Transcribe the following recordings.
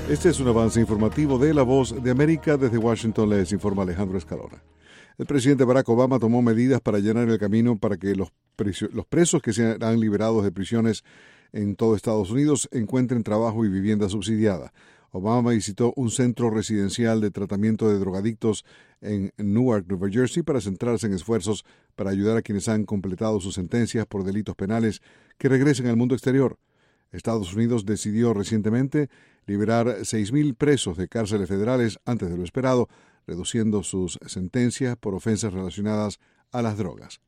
Este es un avance informativo de La Voz de América. Desde Washington les informa Alejandro Escalona. El presidente Barack Obama tomó medidas para allanar el camino para que los presos que serán liberados de prisiones en todo Estados Unidos encuentren trabajo y vivienda subsidiada. Obama visitó un centro residencial de tratamiento de drogadictos en Newark, Nueva Jersey, para centrarse en esfuerzos para ayudar a quienes han completado sus sentencias por delitos penales que regresen al mundo exterior. Estados Unidos decidió recientemente liberar 6,000 presos de cárceles federales antes de lo esperado, reduciendo sus sentencias por ofensas relacionadas a las drogas.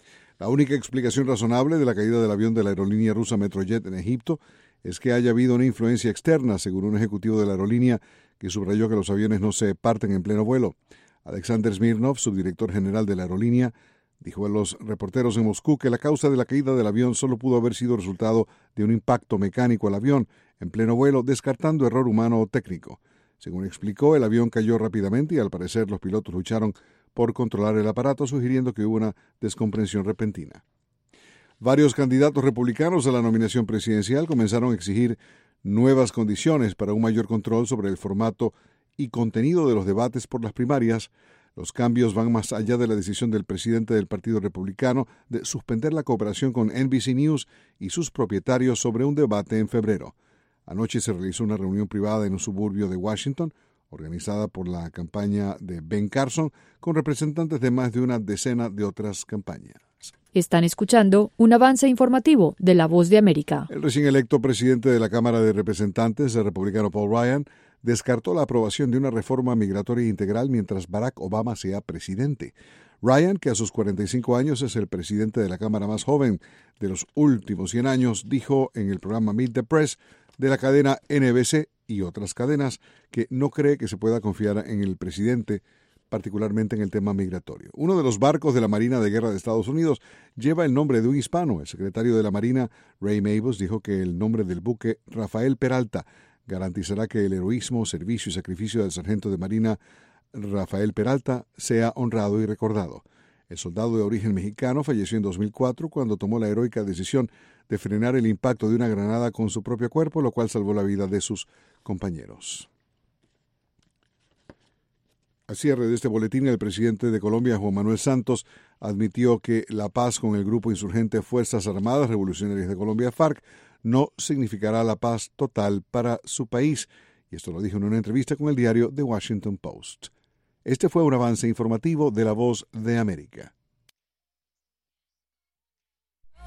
La única explicación razonable de la caída del avión de la aerolínea rusa Metrojet en Egipto es que haya habido una influencia externa, según un ejecutivo de la aerolínea que subrayó que los aviones no se parten en pleno vuelo. Alexander Smirnov, subdirector general de la aerolínea, dijo a los reporteros en Moscú que la causa de la caída del avión solo pudo haber sido resultado de un impacto mecánico al avión en pleno vuelo, descartando error humano o técnico. Según explicó, el avión cayó rápidamente y al parecer los pilotos lucharon por controlar el aparato, sugiriendo que hubo una descomprensión repentina. Varios candidatos republicanos a la nominación presidencial comenzaron a exigir nuevas condiciones para un mayor control sobre el formato y contenido de los debates por las primarias. Los cambios van más allá de la decisión del presidente del Partido Republicano de suspender la cooperación con NBC News y sus propietarios sobre un debate en febrero. Anoche se realizó una reunión privada en un suburbio de Washington, organizada por la campaña de Ben Carson, con representantes de más de una decena de otras campañas. Están escuchando un avance informativo de La Voz de América. El recién electo presidente de la Cámara de Representantes, el republicano Paul Ryan, descartó la aprobación de una reforma migratoria integral mientras Barack Obama sea presidente. Ryan, que a sus 45 años es el presidente de la Cámara más joven de los últimos 100 años, dijo en el programa Meet the Press de la cadena NBC y otras cadenas que no cree que se pueda confiar en el presidente, particularmente en el tema migratorio. Uno de los barcos de la Marina de Guerra de Estados Unidos lleva el nombre de un hispano. El secretario de la Marina, Ray Mabus, dijo que el nombre del buque Rafael Peralta garantizará que el heroísmo, servicio y sacrificio del sargento de Marina Rafael Peralta sea honrado y recordado. El soldado de origen mexicano falleció en 2004 cuando tomó la heroica decisión de frenar el impacto de una granada con su propio cuerpo, lo cual salvó la vida de sus compañeros. Al cierre de este boletín, el presidente de Colombia, Juan Manuel Santos, admitió que la paz con el grupo insurgente Fuerzas Armadas Revolucionarias de Colombia, FARC, no significará la paz total para su país, y esto lo dijo en una entrevista con el diario The Washington Post. Este fue un avance informativo de La Voz de América.